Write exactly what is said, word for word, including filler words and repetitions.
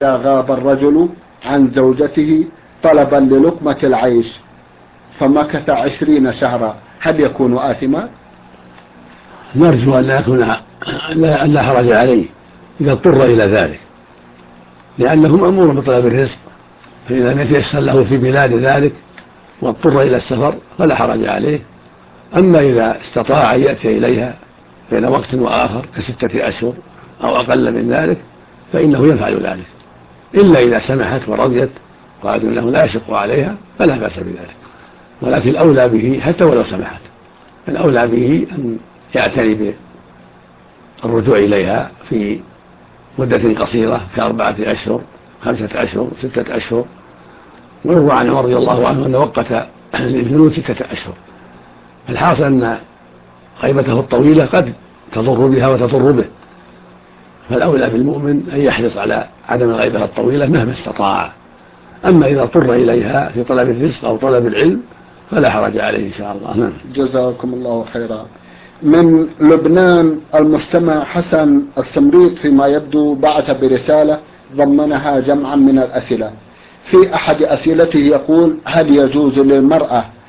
غاب الرجل عن زوجته طلبا للقمة العيش فمكث عشرين شهرا هل يكون آثما؟ نرجو أن لا يكون أن لا حرج عليه إذا اضطر إلى ذلك، لأنه مأمور بطلب الرزق، فإذا لم يتيسر له في بلاد ذلك واضطر إلى السفر فلا حرج عليه. أما إذا استطاع أن يأتي إليها بين وقت وآخر كستة أشهر أو أقل من ذلك فإنه يفعل ذلك، إلا إذا سمحت ورضيت وقالت أنه لا يشق عليها فلا بأس بذلك، ولكن الأولى به حتى ولو سمحت الأولى به أن يعتني بالرجوع إليها في مدة قصيرة كأربعة أشهر خمسة أشهر ستة أشهر. ويروى عن عمر رضي الله عنه أنه وقت للجنود ستة أشهر. الحاصل أن غيبته الطويلة قد تضر بها وتضر به، فالأولى بالمؤمن أن يحرص على عدم الغيبة الطويلة مهما استطاع. أما إذا اضطر إليها في طلب الرزق أو طلب العلم فلا حرج عليه إن شاء الله. نعم. جزاكم الله خيرا. من لبنان المستمع حسن السمريط فيما يبدو بعث برسالة ضمنها جمعا من الأسئلة. في أحد أسئلته يقول: هل يجوز للمرأة